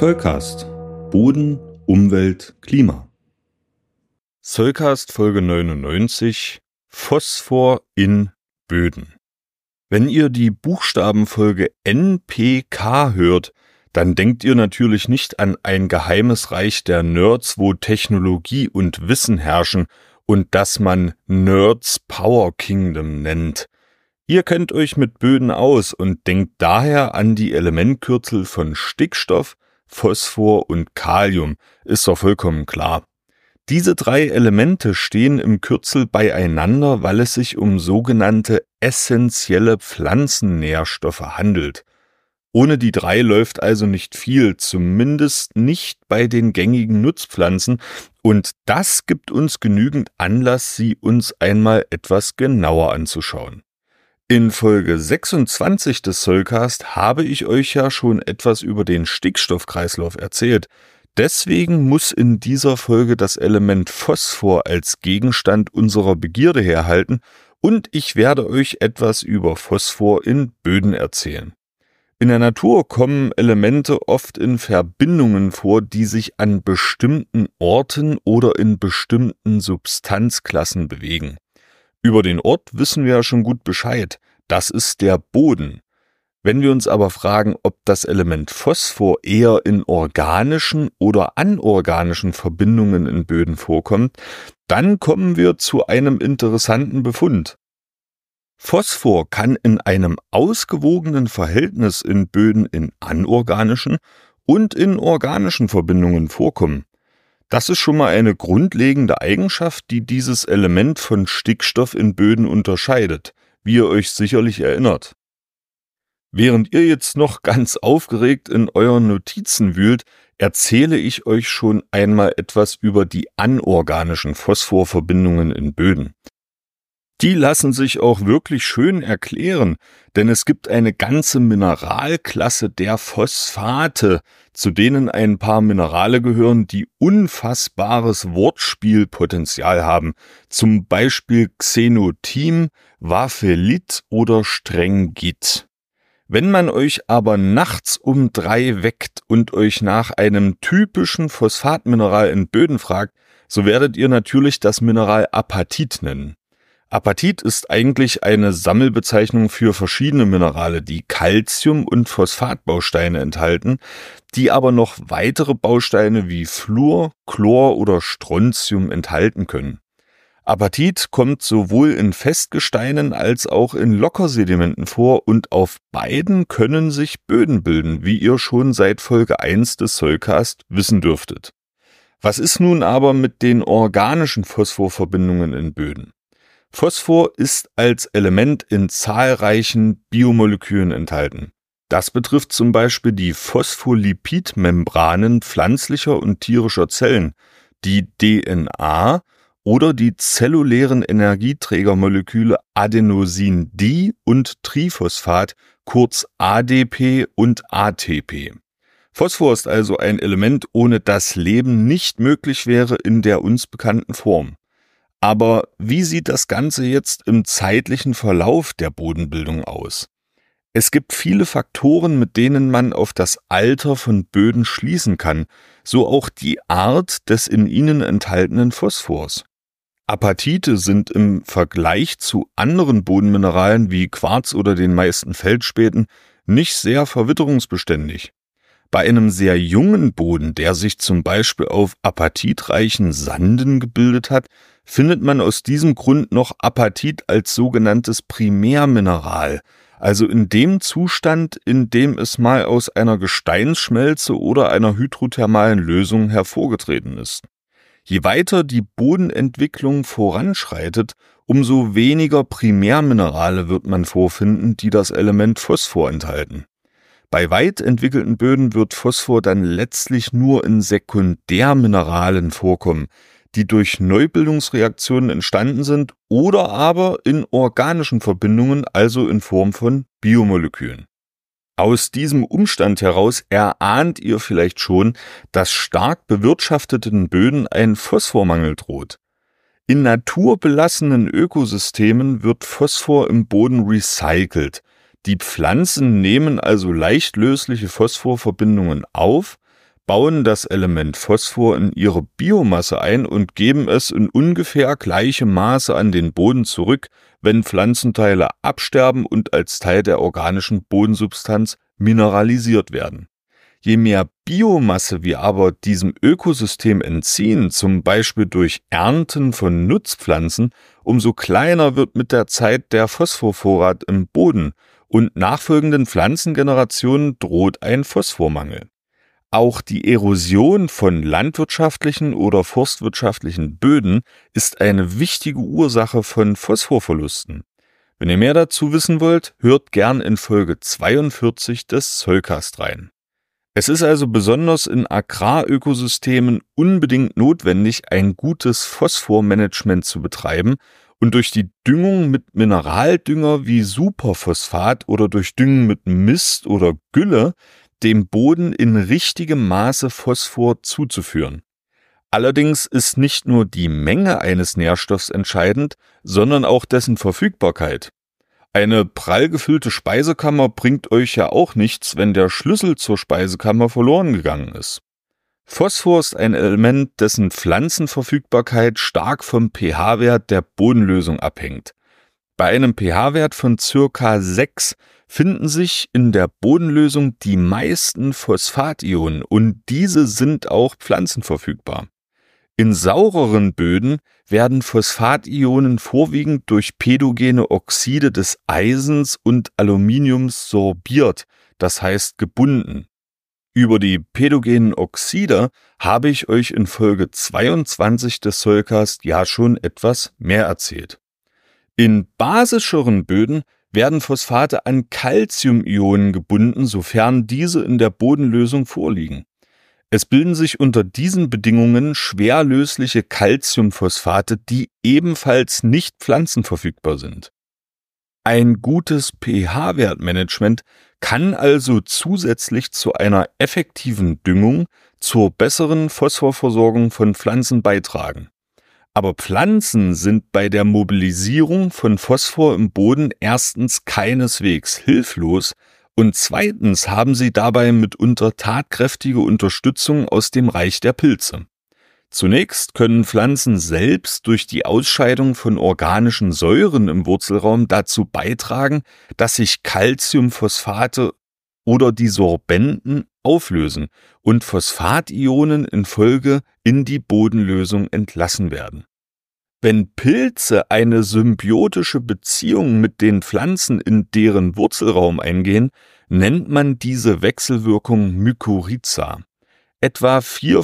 Zollcast. Boden, Umwelt, Klima. Zollcast Folge 99. Phosphor in Böden. Wenn ihr die Buchstabenfolge NPK hört, dann denkt ihr natürlich nicht an ein geheimes Reich der Nerds, wo Technologie und Wissen herrschen und das man Nerds Power Kingdom nennt. Ihr kennt euch mit Böden aus und denkt daher an die Elementkürzel von Stickstoff, Phosphor und Kalium, ist doch vollkommen klar. Diese drei Elemente stehen im Kürzel beieinander, weil es sich um sogenannte essentielle Pflanzennährstoffe handelt. Ohne die drei läuft also nicht viel, zumindest nicht bei den gängigen Nutzpflanzen, und das gibt uns genügend Anlass, sie uns einmal etwas genauer anzuschauen. In Folge 26 des Zollcast habe ich euch ja schon etwas über den Stickstoffkreislauf erzählt. Deswegen muss in dieser Folge das Element Phosphor als Gegenstand unserer Begierde herhalten und ich werde euch etwas über Phosphor in Böden erzählen. In der Natur kommen Elemente oft in Verbindungen vor, die sich an bestimmten Orten oder in bestimmten Substanzklassen bewegen. Über den Ort wissen wir ja schon gut Bescheid. Das ist der Boden. Wenn wir uns aber fragen, ob das Element Phosphor eher in organischen oder anorganischen Verbindungen in Böden vorkommt, dann kommen wir zu einem interessanten Befund. Phosphor kann in einem ausgewogenen Verhältnis in Böden in anorganischen und in organischen Verbindungen vorkommen. Das ist schon mal eine grundlegende Eigenschaft, die dieses Element von Stickstoff in Böden unterscheidet, wie ihr euch sicherlich erinnert. Während ihr jetzt noch ganz aufgeregt in euren Notizen wühlt, erzähle ich euch schon einmal etwas über die anorganischen Phosphorverbindungen in Böden. Die lassen sich auch wirklich schön erklären, denn es gibt eine ganze Mineralklasse der Phosphate, zu denen ein paar Minerale gehören, die unfassbares Wortspielpotenzial haben, zum Beispiel Xenotim, Waphelit oder Strengit. Wenn man euch aber nachts um 3 weckt und euch nach einem typischen Phosphatmineral in Böden fragt, so werdet ihr natürlich das Mineral Apatit nennen. Apatit ist eigentlich eine Sammelbezeichnung für verschiedene Minerale, die Calcium- und Phosphatbausteine enthalten, die aber noch weitere Bausteine wie Fluor, Chlor oder Strontium enthalten können. Apatit kommt sowohl in Festgesteinen als auch in Lockersedimenten vor und auf beiden können sich Böden bilden, wie ihr schon seit Folge 1 des Zollcast wissen dürftet. Was ist nun aber mit den organischen Phosphorverbindungen in Böden? Phosphor ist als Element in zahlreichen Biomolekülen enthalten. Das betrifft zum Beispiel die Phospholipidmembranen pflanzlicher und tierischer Zellen, die DNA oder die zellulären Energieträgermoleküle Adenosin-D und Triphosphat, kurz ADP und ATP. Phosphor ist also ein Element, ohne das Leben nicht möglich wäre in der uns bekannten Form. Aber wie sieht das Ganze jetzt im zeitlichen Verlauf der Bodenbildung aus? Es gibt viele Faktoren, mit denen man auf das Alter von Böden schließen kann, so auch die Art des in ihnen enthaltenen Phosphors. Apatite sind im Vergleich zu anderen Bodenmineralien wie Quarz oder den meisten Feldspäten nicht sehr verwitterungsbeständig. Bei einem sehr jungen Boden, der sich zum Beispiel auf apatitreichen Sanden gebildet hat, findet man aus diesem Grund noch Apatit als sogenanntes Primärmineral, also in dem Zustand, in dem es mal aus einer Gesteinsschmelze oder einer hydrothermalen Lösung hervorgetreten ist. Je weiter die Bodenentwicklung voranschreitet, umso weniger Primärminerale wird man vorfinden, die das Element Phosphor enthalten. Bei weit entwickelten Böden wird Phosphor dann letztlich nur in Sekundärmineralen vorkommen, die durch Neubildungsreaktionen entstanden sind oder aber in organischen Verbindungen, also in Form von Biomolekülen. Aus diesem Umstand heraus erahnt ihr vielleicht schon, dass stark bewirtschafteten Böden ein Phosphormangel droht. In naturbelassenen Ökosystemen wird Phosphor im Boden recycelt. Die Pflanzen nehmen also leicht lösliche Phosphorverbindungen auf, bauen das Element Phosphor in ihre Biomasse ein und geben es in ungefähr gleichem Maße an den Boden zurück, wenn Pflanzenteile absterben und als Teil der organischen Bodensubstanz mineralisiert werden. Je mehr Biomasse wir aber diesem Ökosystem entziehen, zum Beispiel durch Ernten von Nutzpflanzen, umso kleiner wird mit der Zeit der Phosphorvorrat im Boden und nachfolgenden Pflanzengenerationen droht ein Phosphormangel. Auch die Erosion von landwirtschaftlichen oder forstwirtschaftlichen Böden ist eine wichtige Ursache von Phosphorverlusten. Wenn ihr mehr dazu wissen wollt, hört gern in Folge 42 des Zollcast rein. Es ist also besonders in Agrarökosystemen unbedingt notwendig, ein gutes Phosphormanagement zu betreiben und durch die Düngung mit Mineraldünger wie Superphosphat oder durch Düngen mit Mist oder Gülle dem Boden in richtigem Maße Phosphor zuzuführen. Allerdings ist nicht nur die Menge eines Nährstoffs entscheidend, sondern auch dessen Verfügbarkeit. Eine prall gefüllte Speisekammer bringt euch ja auch nichts, wenn der Schlüssel zur Speisekammer verloren gegangen ist. Phosphor ist ein Element, dessen Pflanzenverfügbarkeit stark vom pH-Wert der Bodenlösung abhängt. Bei einem pH-Wert von ca. 6 finden sich in der Bodenlösung die meisten Phosphationen und diese sind auch pflanzenverfügbar. In saureren Böden werden Phosphationen vorwiegend durch pädogene Oxide des Eisens und Aluminiums sorbiert, das heißt gebunden. Über die pädogenen Oxide habe ich euch in Folge 22 des Zollcast ja schon etwas mehr erzählt. In basischeren Böden werden Phosphate an Calciumionen gebunden, sofern diese in der Bodenlösung vorliegen. Es bilden sich unter diesen Bedingungen schwer lösliche Calciumphosphate, die ebenfalls nicht pflanzenverfügbar sind. Ein gutes pH-Wertmanagement kann also zusätzlich zu einer effektiven Düngung zur besseren Phosphorversorgung von Pflanzen beitragen. Aber Pflanzen sind bei der Mobilisierung von Phosphor im Boden erstens keineswegs hilflos und zweitens haben sie dabei mitunter tatkräftige Unterstützung aus dem Reich der Pilze. Zunächst können Pflanzen selbst durch die Ausscheidung von organischen Säuren im Wurzelraum dazu beitragen, dass sich Calciumphosphate oder die Sorbenten auflösen und Phosphationen in Folge in die Bodenlösung entlassen werden. Wenn Pilze eine symbiotische Beziehung mit den Pflanzen in deren Wurzelraum eingehen, nennt man diese Wechselwirkung Mykorrhiza. Etwa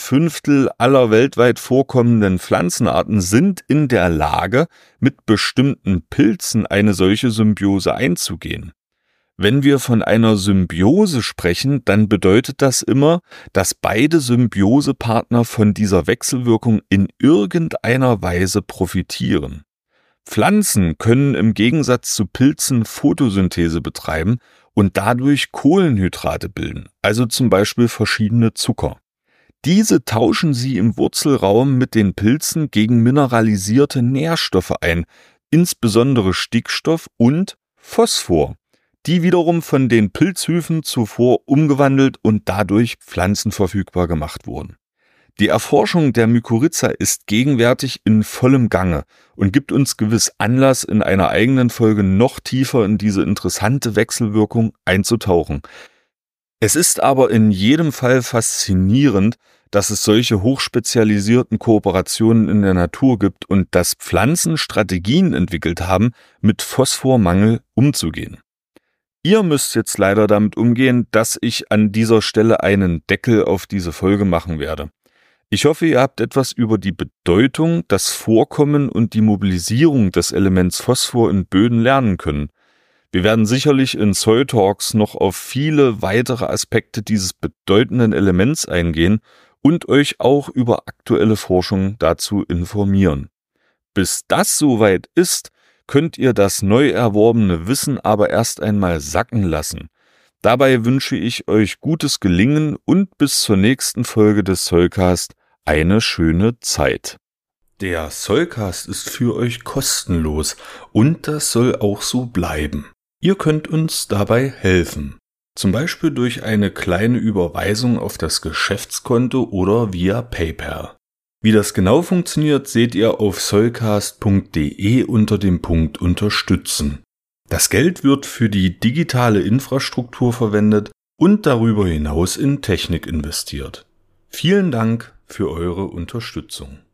4/5 aller weltweit vorkommenden Pflanzenarten sind in der Lage, mit bestimmten Pilzen eine solche Symbiose einzugehen. Wenn wir von einer Symbiose sprechen, dann bedeutet das immer, dass beide Symbiosepartner von dieser Wechselwirkung in irgendeiner Weise profitieren. Pflanzen können im Gegensatz zu Pilzen Photosynthese betreiben und dadurch Kohlenhydrate bilden, also zum Beispiel verschiedene Zucker. Diese tauschen sie im Wurzelraum mit den Pilzen gegen mineralisierte Nährstoffe ein, insbesondere Stickstoff und Phosphor, die wiederum von den Pilzhyphen zuvor umgewandelt und dadurch pflanzenverfügbar gemacht wurden. Die Erforschung der Mykorrhiza ist gegenwärtig in vollem Gange und gibt uns gewiss Anlass, in einer eigenen Folge noch tiefer in diese interessante Wechselwirkung einzutauchen. Es ist aber in jedem Fall faszinierend, dass es solche hochspezialisierten Kooperationen in der Natur gibt und dass Pflanzen Strategien entwickelt haben, mit Phosphormangel umzugehen. Ihr müsst jetzt leider damit umgehen, dass ich an dieser Stelle einen Deckel auf diese Folge machen werde. Ich hoffe, ihr habt etwas über die Bedeutung, das Vorkommen und die Mobilisierung des Elements Phosphor in Böden lernen können. Wir werden sicherlich in Soil Talks noch auf viele weitere Aspekte dieses bedeutenden Elements eingehen und euch auch über aktuelle Forschung dazu informieren. Bis das soweit ist, könnt ihr das neu erworbene Wissen aber erst einmal sacken lassen. Dabei wünsche ich euch gutes Gelingen und bis zur nächsten Folge des Zollcast eine schöne Zeit. Der Zollcast ist für euch kostenlos und das soll auch so bleiben. Ihr könnt uns dabei helfen. Zum Beispiel durch eine kleine Überweisung auf das Geschäftskonto oder via PayPal. Wie das genau funktioniert, seht ihr auf soilcast.de unter dem Punkt Unterstützen. Das Geld wird für die digitale Infrastruktur verwendet und darüber hinaus in Technik investiert. Vielen Dank für eure Unterstützung.